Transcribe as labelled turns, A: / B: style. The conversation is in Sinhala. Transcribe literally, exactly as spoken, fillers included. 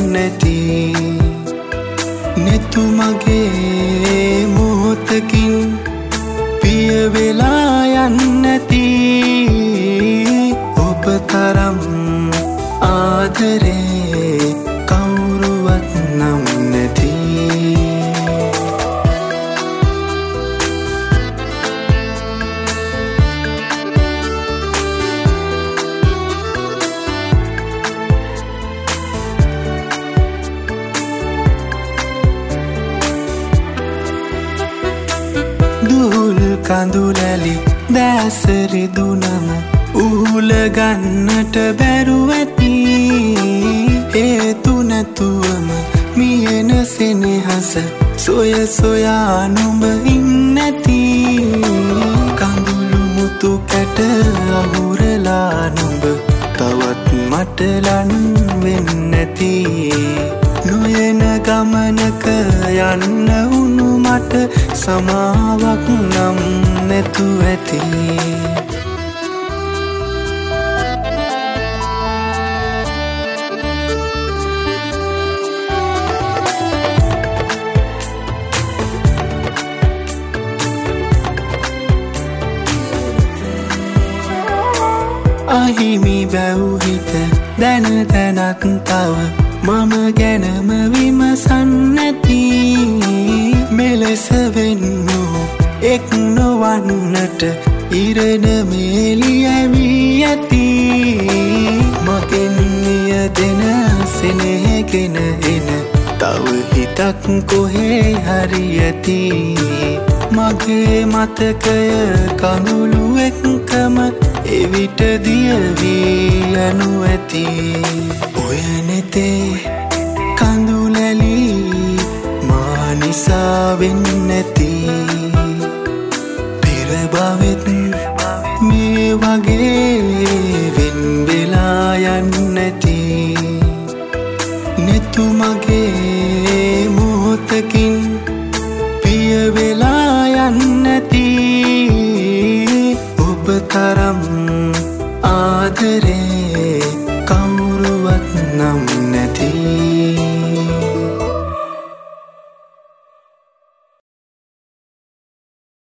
A: නැති නෙතු මගේ මොහොතකින් පිය වෙලා යන්නැති ඔබ තරම් ආදරේ කවුරුවත් නම් නැති දුහුල් කඳුලැලි දැස රිදුනම උහුල ගන්නට බැරුව ඇති හේතු නැතුවම මියෙන සෙනෙහස සොය සොයා නුඹ ඉන්නැති කඳුළු මුතු කැට අහුරලා නුඹ තවත් මට ලන් වෙන්නැති නොයන ගමනක යන්න උණු මට සමාවක් නම් නැතු ඇති අහිමි බැව්හිත දැන දැනත් තව මම ගැනම විමසන්නැති මෙලෙස වෙන්නෝ එක් නොවන්නට ඉරණ මේලි ඇවී ඇති මගෙන් නියදෙන සෙනෙහගෙන එන තව හිතක් කොහේ හරි ඇති මගේ මතකය කඳුළු එක්කම එවිට දියවී යනු ඇති ඔය නෙතේ කඳුලැලි මා නිසා වෙන්නැති පෙර භවෙත් මේ වගේ වෙන් වෙලා යන්නැති නෙතු මගේ මොහොතකින් පිය වෙලා යන්නැති ඔබ තරම් ආදරේ කවුරුවත් නම් නැති